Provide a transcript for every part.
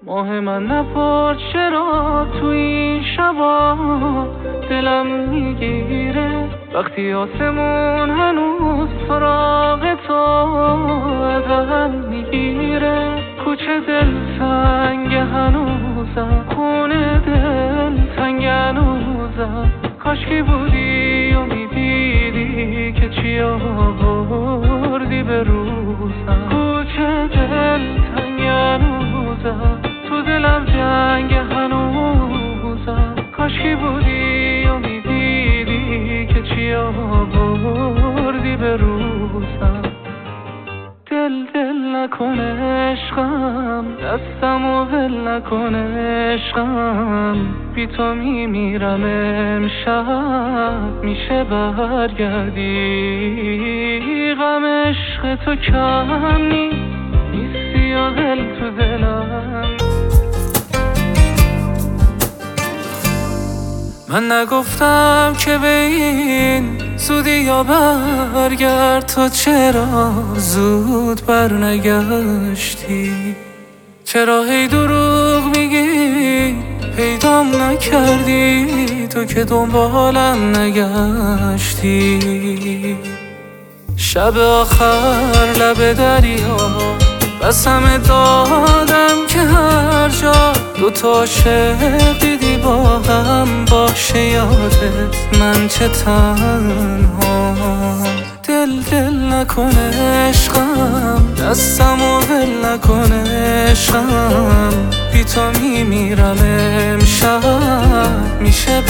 ماه من نپرد چرا تو این شبا دلم میگیره وقتی آسمون هنوز سراغ تو ازم میگیره. کوچه دل تنگ هنوزم، خونه دل تنگ هنوزم. کاشکی بودی و میدیدی که چی آوردی به روزم. کوچه دل تنگ هنوزم، تو دلم جنگ هنوزم. کاشکی بودی و میدیدی که چی آوردی به روزم. دل نکن عشقم، دستمو ول نکن عشقم. بی تو میمیرم امشب، میشه برگردی؟ غم عشق تو کم نیستی و دل تو دلم. من نگفتم که به این زودی یا برگرد، تو چرا زود برنگشتی؟ چرا هی دروغ میگی پیدام نکردی؟ تو که دنبالم نگشتی. شب آخر لب دریا قسم دادم که هر جا دوتا عاشق دیدی با هم باشه یادت من چه تنها. دل نکن عشقم، دستمو ول نکن عشقم. بی تو میمیرم امشب، میشه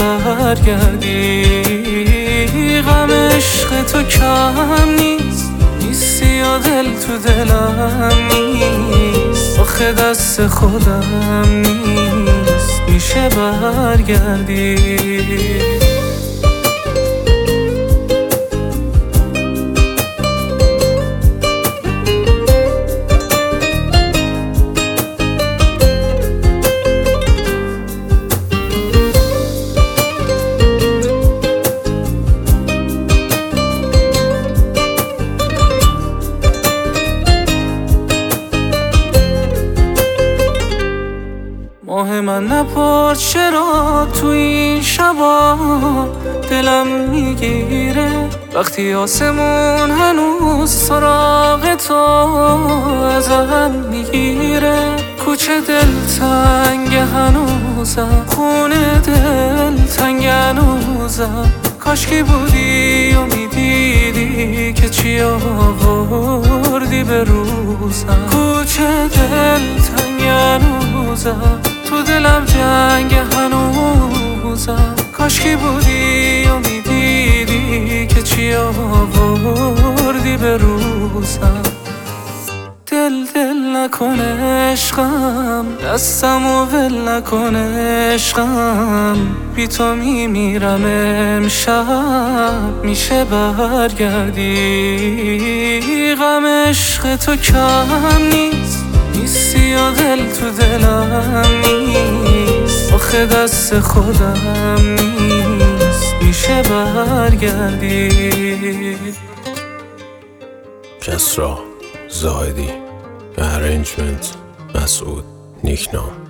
برگردی؟ غم عشق تو کم نیستی و دل تو دلم نیست. آخه دست خودم نیست، میشه برگردی؟ ماه من نپرد چرا تو این شبا دلم میگیره وقتی آسمون هنوز سراغ تو ازم میگیره. کوچه دل تنگ هنوزم، خونه دل تنگ هنوزم. کاشکی بودی و میدیدی که چی آوردی به روزم. کوچه دل تنگ هنوزم، تو دلم جنگ هنوزم. کاشکی بودی و میدیدی که چی آوردی به روزم. دل نکن عشقم، دستمو ول نکن عشقم. بی تو میمیرم امشب، میشه برگردی؟ غم عشق تو کم نیستی و دل تو دلم نیست. آخه دست خودم نیست، میشه برگردی؟ کسرا زاهدی، ارنجمنت مسعود نیکنام.